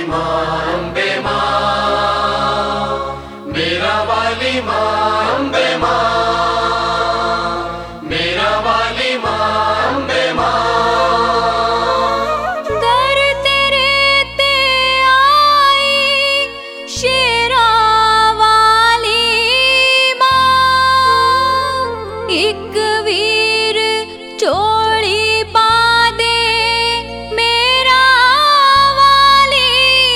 वाली माँ अम्बे माँ, मेरा वाली माँ अम्बे माँ, मेरा वाली माँ अम्बे माँ। दर तेरे ते आई शेरा वाली माँ, एक वीर चोली पा दे मेरा वाली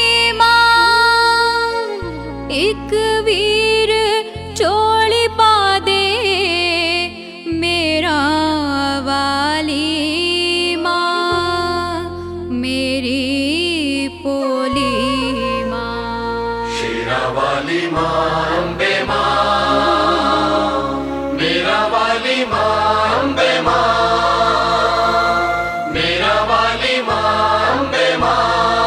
माँ, एक वीर चोली पा दे मेरा वाली माँ, मेरी पोली माँ। शेरा वाली माँ अम्बे माँ, मेरा वाली माँ अम्बे माँ, मेरा वाली माँ अम्बे माँ।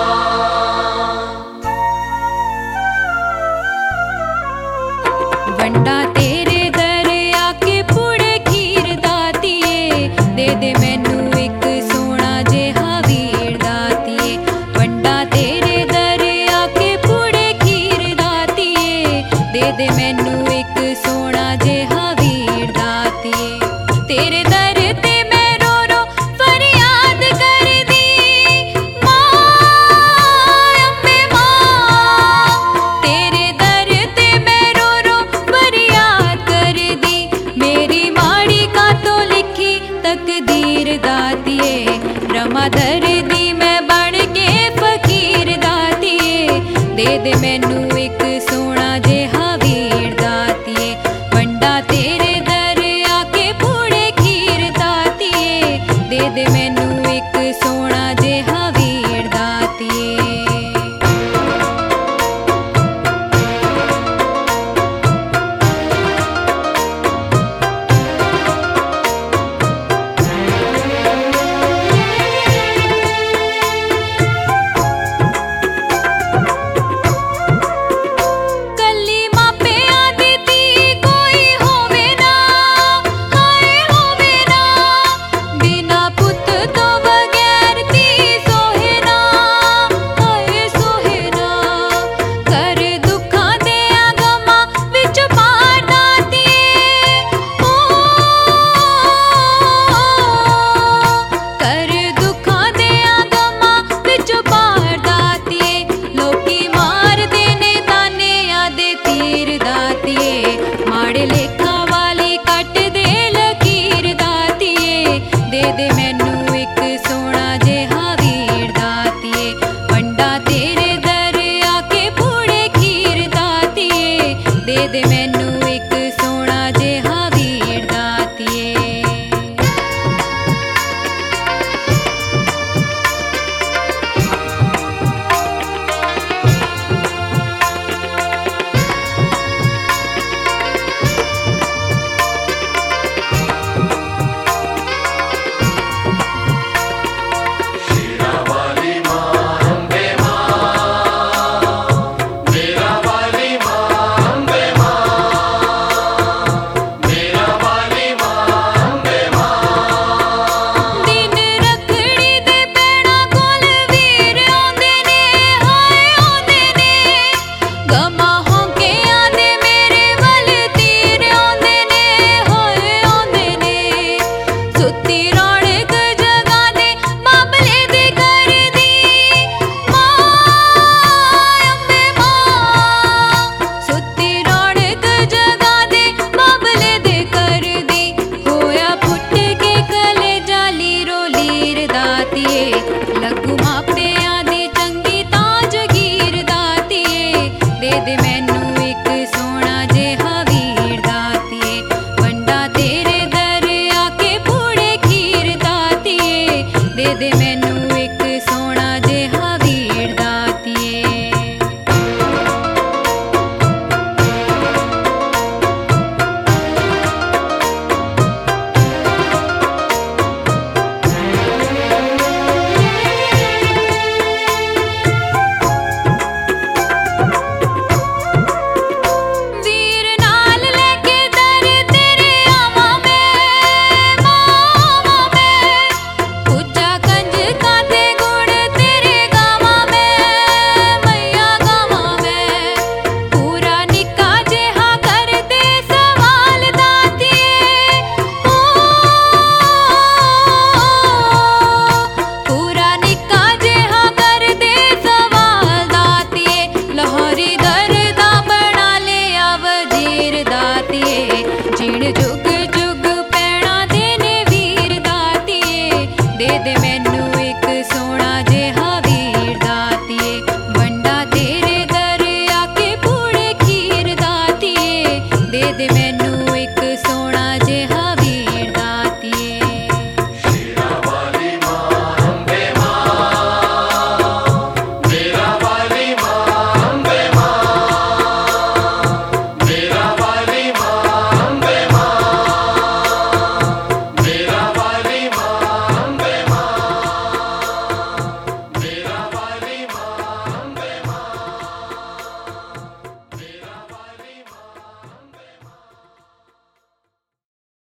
वंडा तेरे दर आके पुड़े खीर दातिए, दे दे मैनू एक सोना जिहा वीर दातिए। वंडा तेरे दर आके पुड़े खीर दातिए, दे दे मैनू एक सोना जिहा वीर दातिए। तेरे दर ते मैं रो रो फरियाद कर दी माँ अम्बे माँ, तेरे दर ते मैं रो रो फरियाद कर दी। मेरी माड़ी का तो लिखी तकदीर दातिए, रमा दर दी मैं बन के फकीर दातिए, दे दे मैनू एक